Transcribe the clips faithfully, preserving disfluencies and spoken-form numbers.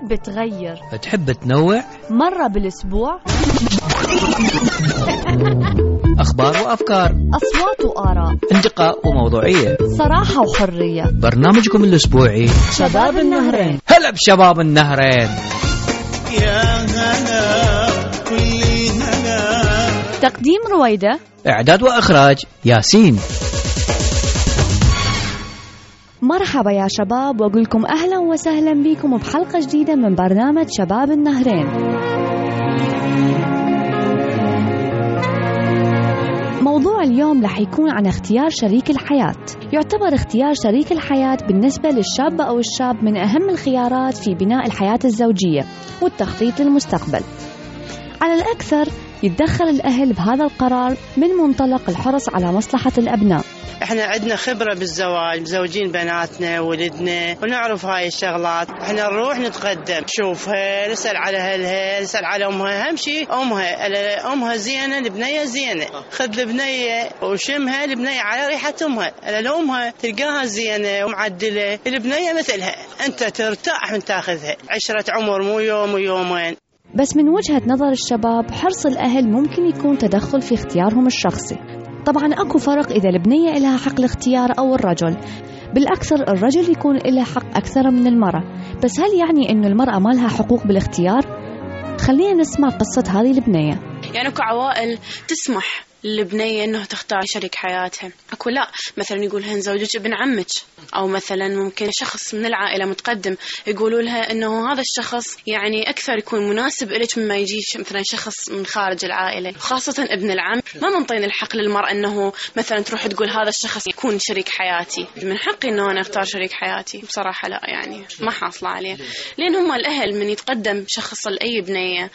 تحب تغير، تحب تنوع، مرة بالأسبوع، أخبار وأفكار، أصوات وآراء، انتقاء وموضوعية، صراحة وحرية. برنامجكم الأسبوعي شباب النهرين. هلا بشباب النهرين. يا هلا كل هلا. تقديم رويدة، إعداد وإخراج ياسين. مرحبا يا شباب، وأقول لكم أهلا وسهلا بكم بحلقة جديدة من برنامج شباب النهرين. موضوع اليوم رح يكون عن اختيار شريك الحياة. يعتبر اختيار شريك الحياة بالنسبة للشاب أو الشاب من أهم الخيارات في بناء الحياة الزوجية والتخطيط للمستقبل. على الأكثر يتدخل الأهل بهذا القرار من منطلق الحرص على مصلحة الأبناء. احنا عندنا خبرة بالزواج، مزوجين بناتنا ولدنا ونعرف هاي الشغلات. احنا نروح نتقدم نشوفها، نسأل على اهلها، نسأل على امها. اهم شيء امها، امها زينة، البنية زينة. خذ البنية وشمها البنية على ريحة امها. لو امها تلقاها زينة ومعدلة، البنية مثلها، انت ترتاح من تاخذها. عشرة عمر مو يوم ويومين. بس من وجهة نظر الشباب، حرص الأهل ممكن يكون تدخل في اختيارهم الشخصي. طبعا أكو فرق إذا البنية إلها حق الاختيار أو الرجل. بالأكثر الرجل يكون إله حق أكثر من المرأة. بس هل يعني إنه المرأة ما لها حقوق بالاختيار؟ خلينا نسمع قصة هذه البنية. يعني اكو عوائل تسمح للبنية انه تختار شريك حياتها، اكو لا، مثلا يقول لها نزوجك ابن عمك، او مثلا ممكن شخص من العائلة متقدم يقولوا لها انه هذا الشخص يعني اكثر يكون مناسب لك مما يجي مثلا شخص من خارج العائلة، خاصة ابن العم. ما منطين الحق للمرأة انه مثلا تروح تقول هذا الشخص يكون شريك حياتي. من حقي انه انا اختار شريك حياتي؟ بصراحة لا، يعني ما حاصلة عليه، لان هم الاهل من يتقدم شخص لاي بنية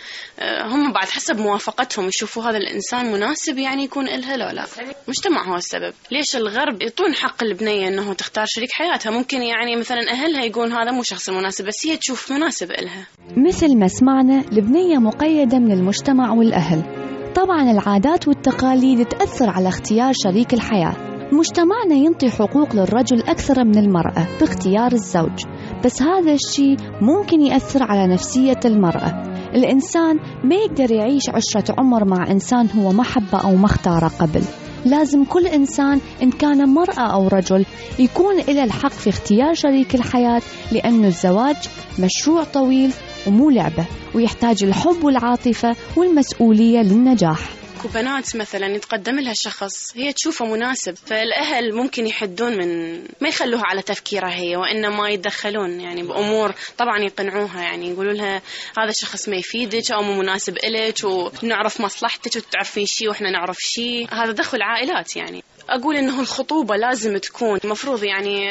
هم بعد حسب موافقتهم يشوفوا هذا الانسان مناسب يعني يعني يكون إلها لا لا. مجتمع هو السبب. ليش الغرب يعطون حق البنية أنه تختار شريك حياتها؟ ممكن يعني مثلا أهلها يقول هذا مو شخص مناسب، بس هي تشوف مناسب إلها. مثل ما سمعنا، البنية مقيدة من المجتمع والأهل. طبعا العادات والتقاليد تأثر على اختيار شريك الحياة. مجتمعنا ينطي حقوق للرجل أكثر من المرأة باختيار الزوج، بس هذا الشيء ممكن يأثر على نفسية المرأة. الإنسان ما يقدر يعيش عشرة عمر مع إنسان هو ما حبه أو ما اختاره قبل. لازم كل إنسان إن كان مرأة أو رجل يكون له الحق في اختيار شريك الحياة، لأنه الزواج مشروع طويل ومو لعبة، ويحتاج الحب والعاطفة والمسؤولية للنجاح. بنات مثلا يتقدم لها شخص هي تشوفه مناسب، فالأهل ممكن يحدون من ما يخلوها على تفكيرها هي، وإنما يتدخلون يعني بأمور طبعا يقنعوها، يعني يقولوا لها هذا الشخص ما يفيدك أو مو مناسب إلك، ونعرف مصلحتك وتعرفين شيء وإحنا نعرف شيء. هذا دخل عائلات. يعني أقول إنه الخطوبة لازم تكون مفروض يعني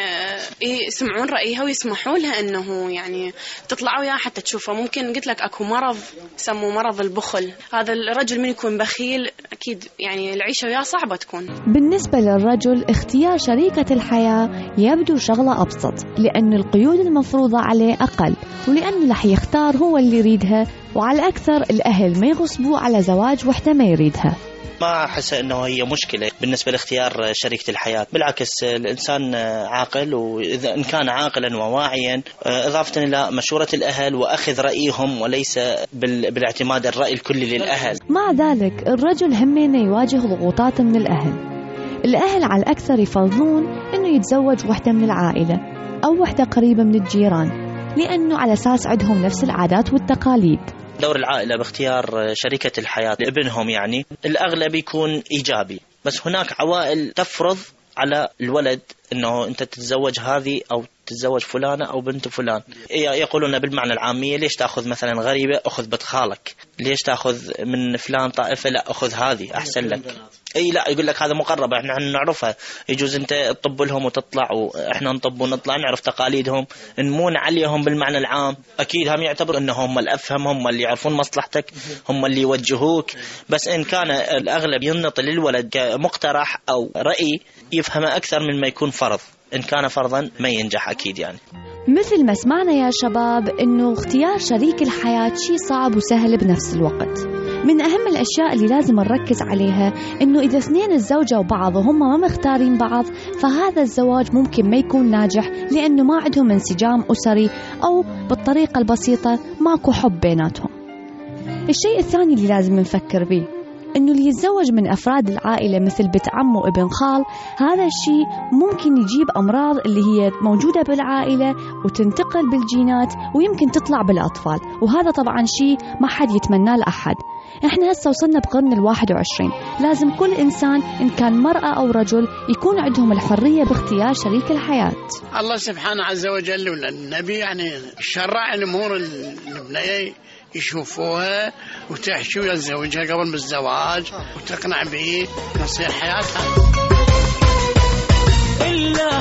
يسمعون رأيها ويسمحوا لها إنه يعني تطلعوا وياها حتى تشوفه. ممكن قلت لك أكو مرض يسموه مرض البخل، هذا الرجل من يكون بخيل أكيد يعني العيشة وياه صعبة تكون. بالنسبة للرجل اختيار شريكة الحياة يبدو شغلة أبسط، لأن القيود المفروضة عليه أقل، ولأنه رح يختار هو اللي يريدها، وعلى أكثر الأهل ما يغصبوه على زواج وحدة ما يريدها. ما أحس أنه هي مشكلة بالنسبة لاختيار شريكة الحياة. بالعكس الإنسان عاقل، وإذا إن كان عاقلا وواعيا، إضافة إلى مشورة الأهل وأخذ رأيهم وليس بالاعتماد الرأي الكلي للأهل. مع ذلك الرجل همين يواجه ضغوطات من الأهل. الأهل على الأكثر يفضلون أنه يتزوج وحدة من العائلة أو وحدة قريبة من الجيران، لأنه على أساس عندهم نفس العادات والتقاليد. دور العائلة باختيار شريكة الحياة لابنهم يعني الأغلب يكون إيجابي، بس هناك عوائل تفرض على الولد أنه أنت تتزوج هذه أو تتزوج فلانة أو بنت فلان. يقولون بالمعنى العامية ليش تأخذ مثلا غريبة أخذ بنت خالك، ليش تأخذ من فلان طائفة لا أخذ هذه أحسن لك. أي لا، يقول لك هذا مقربة احنا نعرفها، يجوز أنت تطب لهم وتطلع وإحنا نطب ونطلع، نعرف تقاليدهم نمون عليهم بالمعنى العام. أكيد هم يعتبر أنهم هم الأفهم، هم اللي يعرفون مصلحتك، هم اللي يوجهوك. بس إن كان الأغلب ينط للولد كمقترح أو رأي يفهم أكثر من ما يكون فرض. إن كان فرضا ما ينجح أكيد. يعني مثل ما سمعنا يا شباب إنه اختيار شريك الحياة شيء صعب وسهل بنفس الوقت. من أهم الأشياء اللي لازم نركز عليها إنه إذا اثنين تزوجوا بعض وهم ما مختارين بعض فهذا الزواج ممكن ما يكون ناجح لأنه ما عندهم انسجام أسري أو بالطريقة البسيطة ماكو حب بيناتهم. الشيء الثاني اللي لازم نفكر به إنه اللي يتزوج من أفراد العائلة مثل بنت عم وابن خال هذا الشيء ممكن يجيب أمراض اللي هي موجودة بالعائلة وتنتقل بالجينات ويمكن تطلع بالأطفال، وهذا طبعا شيء ما حد يتمناه لأحد. إحنا هسه وصلنا بقرن الواحد وعشرين، لازم كل إنسان إن كان مرأة أو رجل يكون عندهم الحرية باختيار شريك الحياة. الله سبحانه عز وجل ولا النبي يعني شرع الأمور البنية يشوفوها وتحشي ويا زوجها قبل بالزواج وتقنع به تصير حياتها. إلا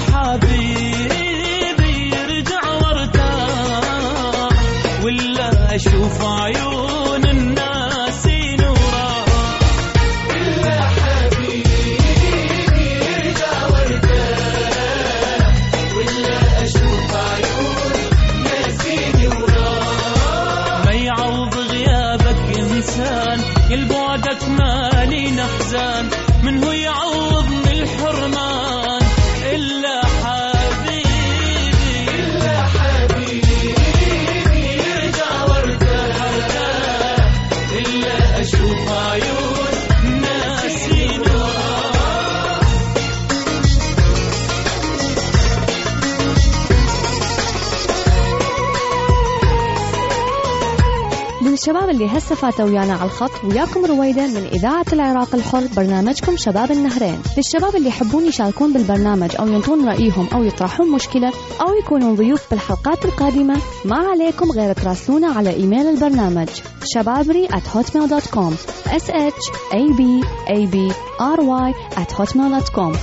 حبيبي يرجع وارتاح ولا أشوف عيون الناس نورا. إلا حبيبي يرجع وارتاح ولا أشوف عيون الناس نورا. ما يعوض غيابك إنسان البعدك مالي نحزان من هو يعوضني الحرمان. إلا حبيبي إلا حبيبي يرجع وارتاح إلا أشوف عيون ناسي نورا. للشباب اللي هسه فاتوا ويانا على الخط، وياكم رويدة من إذاعة العراق الحر برنامجكم شباب النهرين. للشباب اللي يحبون يشاركون بالبرنامج أو ينطون رأيهم أو يطرحون مشكلة أو يكونون ضيوف بالحلقات القادمة، ما عليكم غير تراسلونا على إيميل البرنامج شبابري at hotmail dot com s h a b a b r y at hotmail dot com.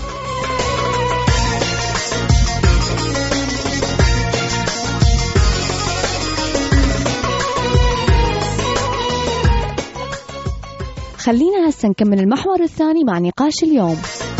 خلينا هسه نكمل المحور الثاني مع نقاش اليوم.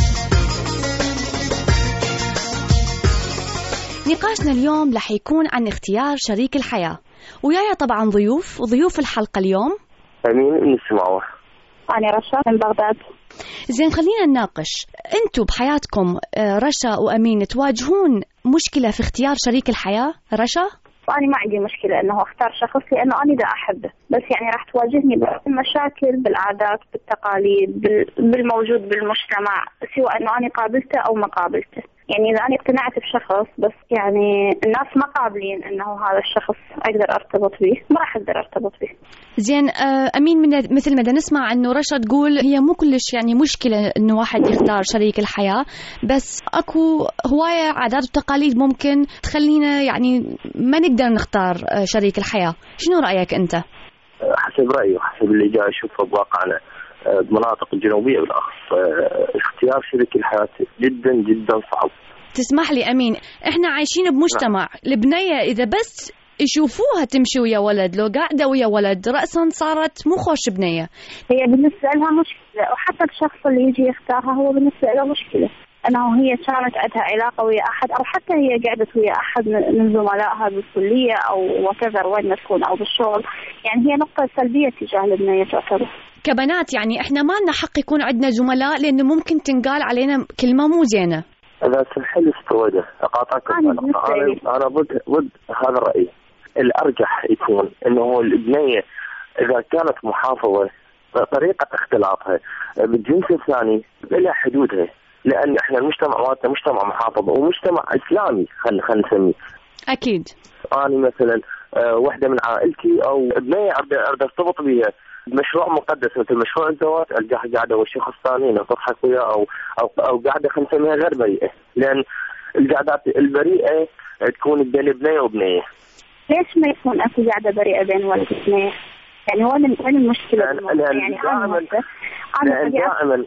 نقاشنا اليوم رح يكون عن اختيار شريك الحياة، وياي طبعا ضيوف وضيوف الحلقة اليوم. أمين نسمعه. أنا رشا من بغداد. زين خلينا نناقش، أنتوا بحياتكم رشا وأمين تواجهون مشكلة في اختيار شريك الحياة؟ رشا؟ أنا ما عندي مشكلة إنه أختار شخص لأنه أنا دا أحبه، بس يعني راح تواجهني بالمشاكل بالعادات بالتقاليد بالموجود بالمجتمع، سواء إنه أنا قابلته أو ما قابلته. يعني إذا أنا اقتنعت بشخص بس يعني الناس ما قابلين إنه هذا الشخص أقدر أرتبط به، ما راح أقدر أرتبط به. زين أمين، من مثل ما نسمع إنه رشا تقول هي مو كلش يعني مشكلة إنه واحد يختار شريك الحياة، بس أكو هواية عادات وتقاليد ممكن تخلينا يعني ما نقدر نختار شريك الحياة. شنو رأيك أنت؟ حسب رأيي حسب اللي جاي أشوفه بواقعنا بمناطق الجنوبية بالأخص، اختيار شريك الحياة جدا جدا صعب. تسمح لي أمين، إحنا عايشين بمجتمع البنية إذا بس يشوفوها تمشي ويا ولد، لو قاعدة ويا ولد رأسا صارت مو خوش بنية. هي بالنسبة لها مشكلة، وحتى الشخص اللي يجي يختارها هو بالنسبة له مشكلة، أنه هي كانت عندها علاقة ويا أحد أو حتى هي قعدت ويا أحد من زملائها بالكلية أو وكذا وين ما تكون أو بالشغل، يعني هي نقطة سلبية تجاه البنية تعتبر. كبنات يعني إحنا ما لنا حق يكون عندنا زملاء لأنه ممكن تنقال علينا كلمة مو زينة. إذا سمحلي استويدة أقاطعكم، أنا أنا, أنا ضد ضد هذا الرأي. الأرجح يكون إنه البنية إذا كانت محافظة طريقة اختلاطها بالجنس الثاني بلا حدودها، لأن إحنا المجتمع مالتنا مجتمع محافظ ومجتمع إسلامي، خل خل نسميه. أكيد. أنا مثلا واحدة من عائلتي أو ابنية أرد أرتبط بها مشروع مقدس مثل مشروع الزواج، ألقاها قاعدة والشخص الثاني تضحك وياه أو أو أو قاعدة خل نسميها غير بريئة، لأن القعدات البريئة تكون بين ابنية وابنية. ليش ما يكون أكو قاعدة بريئة بين ولد وابنية؟ يعني وين وين المشكلة؟ يعني يعني دائما دائما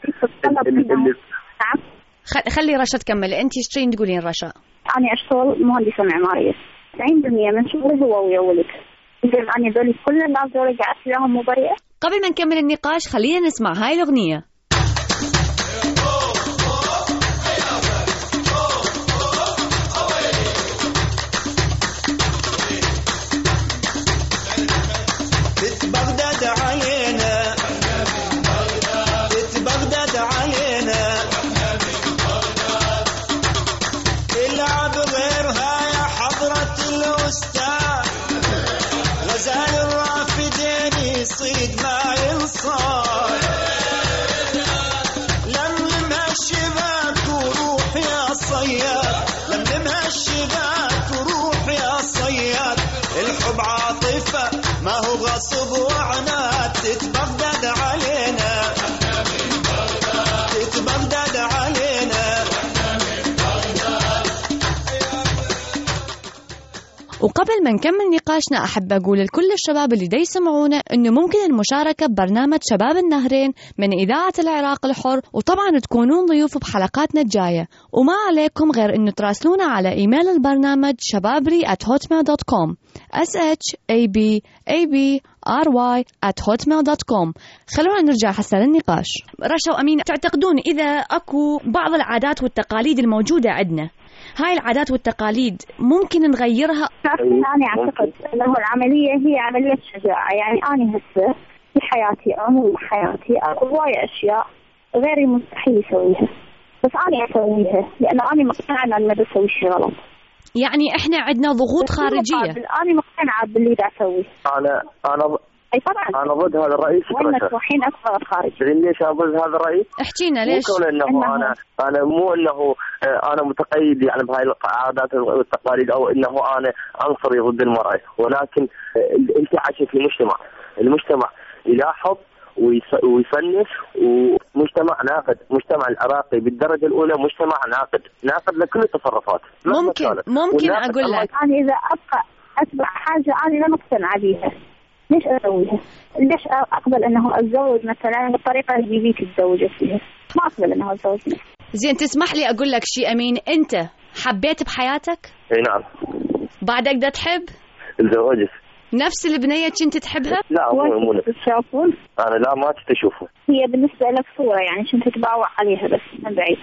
خلي رشا تكمل. أنت شو تقولين رشا؟ أنا أشتغل مهندسة معمارية، تسعين بالمئة من شغلي هو ويا ولد. إذا أنا ذولي كل الناس ذولي قاعد فيهم مو بريئة. قبل ما نكمل النقاش خلينا نسمع هاي الأغنية. بغداد علينا الصاد لملمها الشباك وروح يا صياد لملمها الشباك وروح يا صياد الحب عاطفة ما هو غصب وعناد تتبغدد علينا تتبغدد علينا. وقبل ما نكمل نقاشنا أحب أقول لكل الشباب اللي دا يسمعونا إنه ممكن المشاركة ببرنامج شباب النهرين من إذاعة العراق الحر، وطبعا تكونون ضيوف بحلقاتنا الجاية، وما عليكم غير إنه تراسلونا على إيميل البرنامج شبابري at hotmail dot com s h a b a b r y at hotmail dot com. خلونا نرجع هسه للنقاش. رشا وأمين، تعتقدون إذا أكو بعض العادات والتقاليد الموجودة عندنا، هاي العادات والتقاليد ممكن نغيرها؟ أنا أعتقد أنه العملية هي عملية شجاعة. يعني أنا هسه في حياتي أنا وحياتي أكو هواية أشياء غيري مستحيل يسويها، بس أنا أسويها لأنه أنا مقتنعة أن ما بسوي شيء غلط. يعني إحنا عندنا ضغوط خارجية. أنا مقتنعة باللي دا أسويه. أنا أنا أي طبعا أنا ضد هذا الرئيس. وين مفتوحين أكثر الخارج. ليش أنا ضد هذا الرئيس؟ احكينا ليش؟ مو إنه إنه أنا أنا مو إنه أنا متقيد يعني بهاي العادات والتقاليد أو إنه أنا عنصري ضد المرأة، ولكن أنت عايش في مجتمع، المجتمع يلاحظ ويصنف، ومجتمع ناقد، مجتمع العراقي بالدرجة الأولى مجتمع ناقد، ناقد لكل التصرفات. ممكن ممكن أقول لك أنا إذا أبقى أتبع حاجة أنا لا مقتنعة بيها ليش أسويها؟ ليش أقبل أنه أتزوج مثلا بالطريقة اللي بيك تتزوج فيها؟ ما أقبل أنه أتزوج. زين تسمح لي أقول لك شيء أمين، أنت حبيت بحياتك؟ اي نعم. بعدك دا تحب؟ تزوجت. نفس البنية كنت تحبها؟ لا مو مو نفس. تشوفون؟ أنا لا ما تشوفه. هي بالنسبة لك صورة يعني كنت تتباوع عليها بس من بعيد.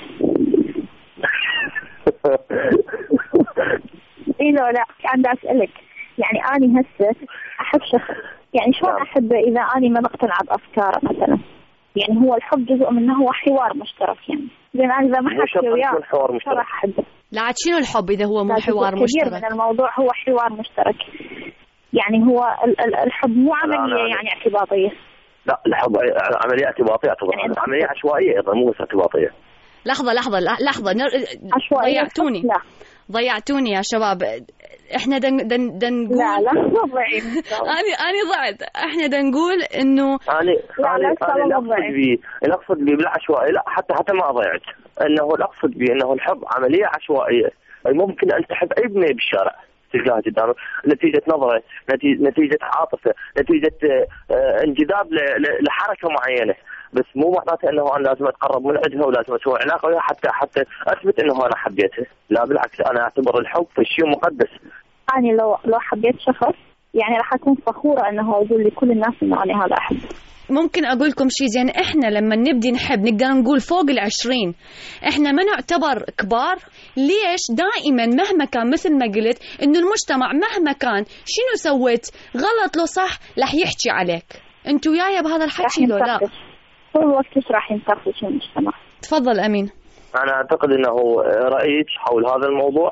إيه لا لا عندي أسألك، يعني أنا هسه أحب شخص، يعني شلون أحبه إذا أنا ما مقتنعة بأفكاره مثلا؟ يعني هو الحب جزء منه هو حوار مشترك، يعني زين أنا إذا ما حكي وياه حوار مشترك راح أحبه. لا عاد شنو الحب إذا هو مو حوار مشترك؟ كثير من الموضوع هو حوار مشترك، يعني هو الحب مو عملية يعني اعتباطية. لا الحب عملية اعتباطية، يعني عملية عشوائية أيضا مو بس اعتباطية. لحظة لحظة لحظة نر... ضيعتوني لا. ضيعتوني يا شباب. احنا دن دن دن نقول لا لا ضعيف. انا انا ضعت. احنا دن نقول انه انا انا اقصد بي اقصد بي بالعشوائي، لا حتى حتى ما ضيعت، انه اقصد بي انه الحب عملية عشوائية، ممكن ان تحب اي بنية بالشارع تلقاها قدامك نتيجة نظرة، نتيجة عاطفة، نتيجة انجذاب لحركة معينة، بس مو معناته انه انا لازم اتقرب من عندها ولازم اسوي علاقه وياها حتى حتى اثبت انه انا حبيتها. لا بالعكس، انا اعتبر الحب شيء مقدس. انا لو لو حبيت شخص يعني راح اكون فخوره انه اقول لكل الناس انه انا هذا احب. ممكن اقول لكم شيء زين، احنا لما نبدي نحب نقدر نقول فوق العشرين احنا ما نعتبر كبار. ليش؟ دائما مهما كان مثل ما قلت انه المجتمع مهما كان شنو سويت غلط لو صح رح يحكي عليك. انتوا وياي بهذا الحكي لو لا؟ طول الوقت ايش راح ينتقد المجتمع. تفضل امين. انا اعتقد انه رايك حول هذا الموضوع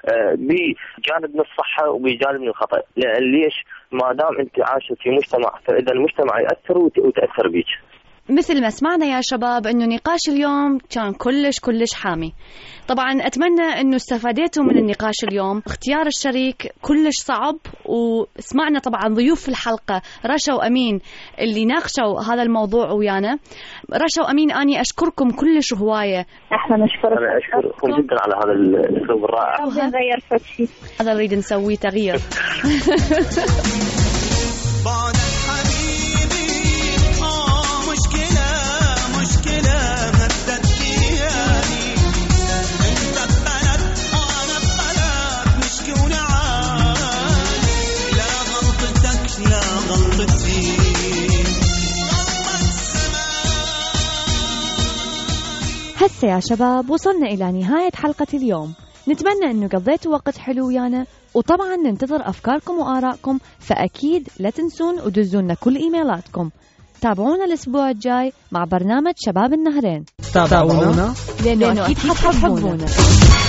بجانب من الصحه وبجانب من الخطا، ليش؟ ما دام انت عايشه في مجتمع فاذا المجتمع ياثر وتاثر بيك. مثل ما سمعنا يا شباب انه نقاش اليوم كان كلش كلش حامي. طبعا اتمنى انه استفادتوا من النقاش اليوم. اختيار الشريك كلش صعب، وسمعنا طبعا ضيوف في الحلقه رشا وامين اللي ناقشوا هذا الموضوع ويانا. رشا وامين اني اشكركم كلش هوايه. احنا نشكرك. انا اشكركم جدا على هذا الاسلوب الرائع. نغير شيء هذا نريد نسويه تغيير. هسه يا شباب وصلنا إلى نهاية حلقة اليوم. نتمنى أنه قضيتوا وقت حلو ويانا، وطبعا ننتظر أفكاركم وآرائكم، فأكيد لا تنسون ودزونا كل إيميلاتكم. تابعونا الأسبوع الجاي مع برنامج شباب النهرين. تابعونا لأنه أكيد حتحبونا.